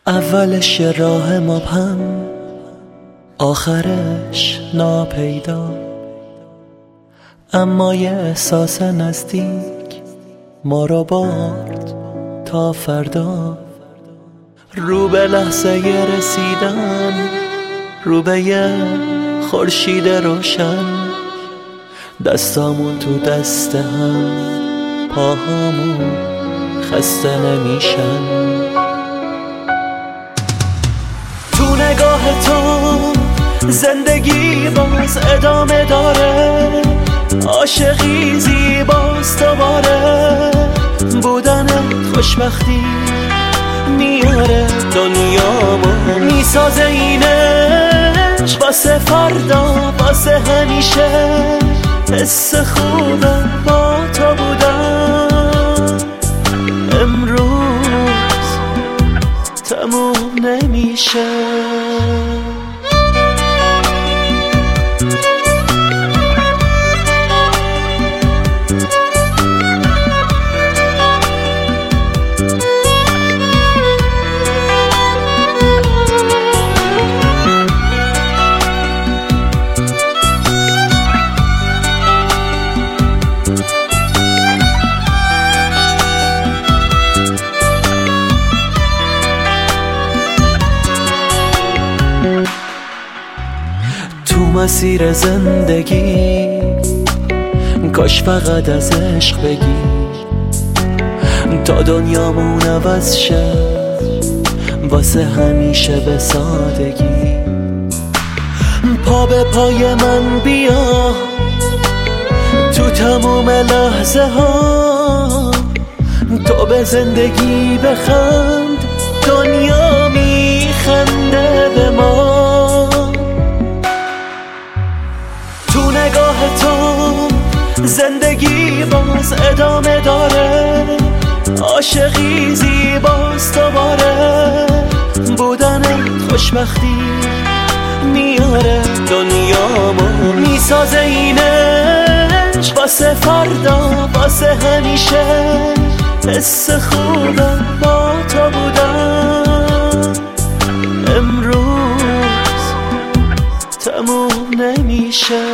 اولش راه مبهم، آخرش ناپیدا، اما یه احساس نزدیک ما رو برد تا فردا. رو به لحظه رسیدن، رو به یه خورشید روشن، دستامون تو دست هم، پاهامون خسته نمیشن. تو نگاه تو زندگی باز ادامه داره، عاشقی زیباست دوباره، بودنت خوشبختی میاره دنیامو، میسازه اینش واسه فردا، واسه همیشه. حس خوبه با تو بودن، امروز تموم نمیشه. مسیر زندگی کاش فقط از عشق بگی، تا دنیامون عوض شه واسه همیشه به سادگی. پا به پای من بیا تو تموم لحظه ها، تو به زندگی بخند، دنیا میخنده به ما. نگاه تو زندگی باز ادامه داره، عاشقی زیباست دوباره، بودنت خوشبختی میاره دنیامو، میسازه اینش واسه فردا، واسه همیشه. حس خوبه با تو بودن، امروز تموم نمیشه.